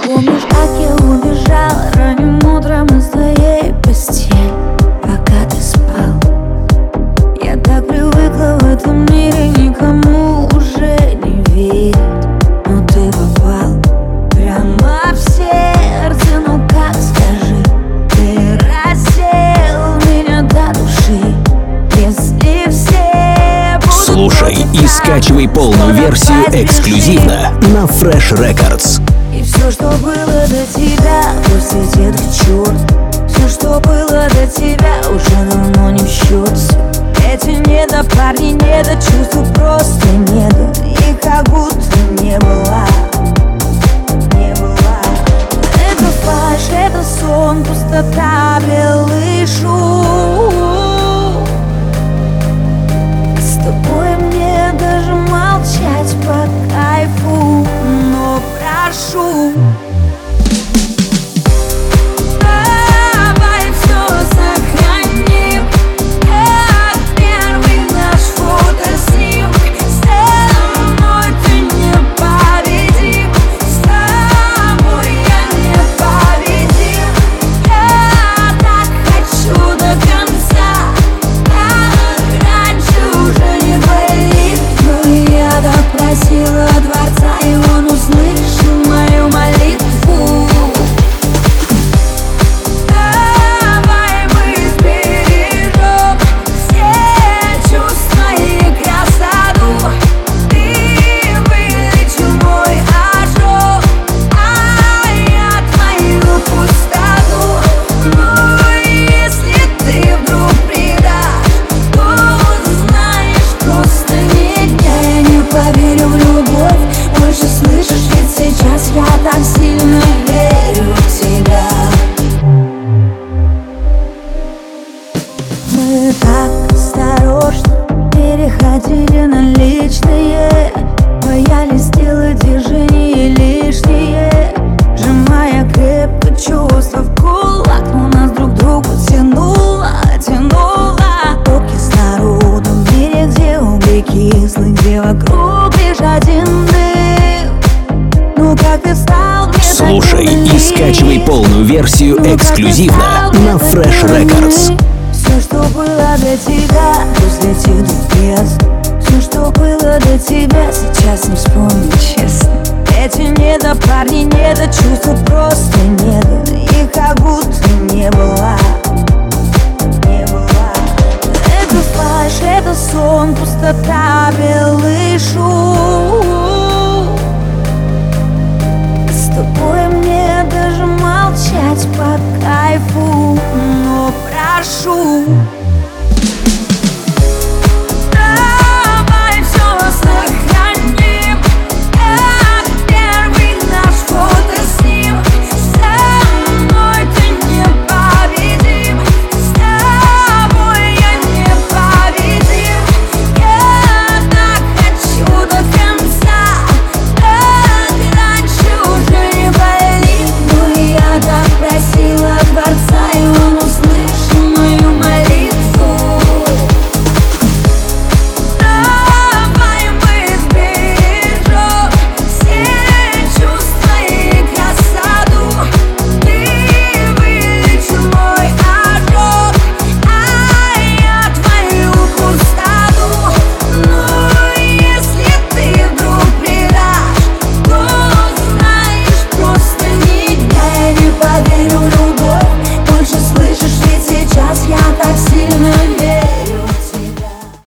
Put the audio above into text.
Помнишь, как я убежала ранним утром из твоей постели, пока ты спал? Я так привыкла в этом мире никому уже не верить, но ты попал прямо в сердце. Ну как, скажи, ты раздел меня до души. Если все будут Слушай и скачивай полную версию эксклюзивно на Fresh Records. И все, что было до тебя, пусть летит к черту. Все, что было до тебя, уже давно не в счет. Эти недопарни, недочувства просто нету. И как будто не было. Это фальшь, это сон, пустота, белый шум. С тобой мне даже молчать по кайфу, но прошу. Давай все сохраним, как первый наш фотоснимок. Со мной ты непобедим, с тобой я непобедим. Я так хочу до конца, как раньше уже не болит. Но я так просила Творца, и он услышал мою молитву. Давай мы сбережем все чувства и красоту. Ты вылечил мой ожог, а я твою пустоту. Но если ты вдруг предашь, то знаешь, просто я не поверю в любовь больше, слышишь, ведь сейчас я так сильно верю в тебя. Мы так осторожно переходили на личные, боялись сделать движение лишнее, сжимая крепко чувства в кулак. Но нас друг к другу тянуло. Руки с народом в мире, где угли кислы, где вокруг лишь один дым. Ну как ты стал мне Слушай и скачивай полную версию эксклюзивно на Fresh Records. Все, что было до тебя, пусть летит в бездну. Все, что было до тебя, сейчас не вспомнить честно. Эти недопарни, недочувства просто нету. И как будто не было. Это фальшь, это сон, пустота, белый шум. С тобой мне даже молчать по кайфу, но прошу.